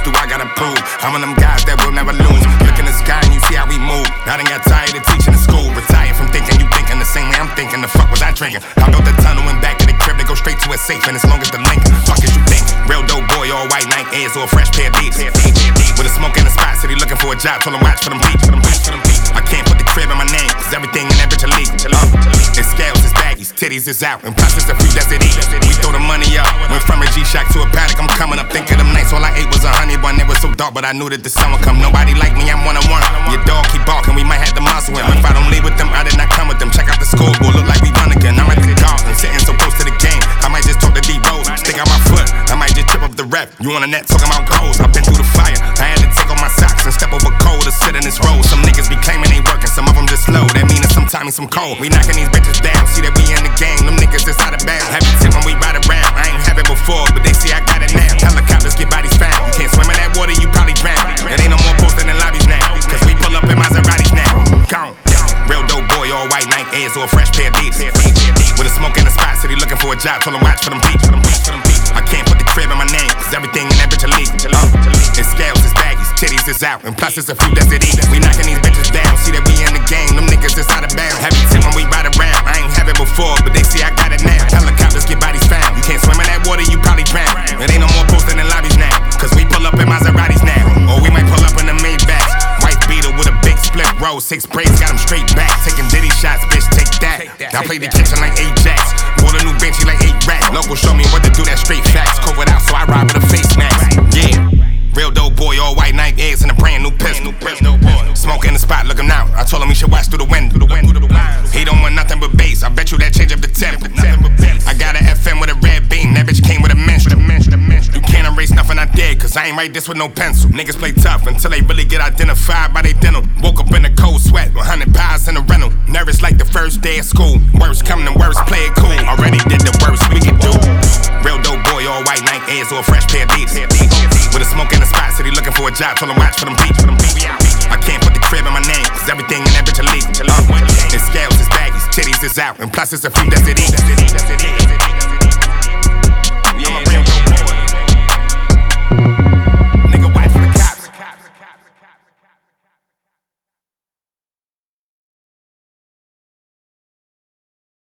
do I gotta prove? I'm one of them guys that will never lose. Look in the sky and you see how we move. I done got tired of teaching in school. Retired from thinking you thinking the same way I'm thinking. The fuck was I drinking? I built the tunnel and back to the crib to go straight to a safe. And as long as the link, fuck as you think. Real dope boy, all white Nike Airs or a fresh pair of D's. With a smoke in the spot, city looking for a job. Told him watch for them beats. I can't put the crib in my name, cause everything in that bitch illegal. It's scales, it's baggies, titties is out, and plus it's a few that's it eat. We throw the money up, went from a G-Shock to a paddock. I'm coming up, think of them nights. All I ate was a honey bun. It was so dark, but I knew that the sun would come. Nobody like me, I'm one-on-one. Your dog keep barking, we might have to muzzle him. If I don't leave with them, I did not come with them. Check out the scoreboard, look like we run again. I'm at the garden, sitting so close to the game. I might just talk to D-Rose, stick out my foot. I might just trip up the rep. You on the net talking about goals. I've been through the fire. I had to take off my socks and step over cold to sit in this road. Some niggas be claiming they working, some of them just slow. That mean it's sometimes some cold. We knocking these bitches down, see that we in the game. Them niggas just out of bounds. Happy tip when we ride around. I ain't have it before, but they see I got it now. Helicopters get bodies found. You can't swim in that water, you probably drown. It ain't no more posting in lobbies now, cause we pull up in Maseratis now. Gone. Real dope boy, all white Nike Airs or a fresh pair of D's. With a smoke in the spot, city looking for a job. Told him watch for them beats. I can't put the crib in my name, cause everything in that bitch illegal. It's scales, it's baggies, titties is out, and plus it's a few that's it eat. We knocking these bitches down, see that we in the game. Them niggas just out of bounds. Happy tip when we ride around. I ain't have it before, but they see I got it now. Helicopters get bodies found. You can't swim in that water, you probably drown. It ain't no more posting in lobbies now, cause we pull up in Maseratis now. Or we might pull up in the Maybachs. White beater with a big split roll, 6 braids, got them straight back. Taking Diddy shots, bitch, take that. I play the kitchen like Ajax. Bought a new Benchy like 8 racks. Local show me what to do, that straight facts. Covered out, so I ride with a face mask. Yeah. Real dope boy, all white Nike Airs and a brand new pistol. Smoke in the spot, looking out. I told him he should watch through the window. He don't want nothing but bass. I bet you that change up the tempo. I got an FM with a red beam. That bitch came with a menstrual. You can't erase nothing I did, cause I ain't write this with no pencil. Niggas play tough until they really get identified by they dental. Woke up in a cold sweat, 100 pounds in a rental. Nervous like the first day of school. Worst coming to worst, play it cool. Already did the worst we could do. Real dope boy, all white Nike Airs or a fresh pair of D's. With a smoke in the spot, city looking for a job. Told him watch for them beats. I can't put the crib in my name, cause everything in that bitch illegal. It's scales, it's baggies, titties is out, and plus it's a few that's it eat.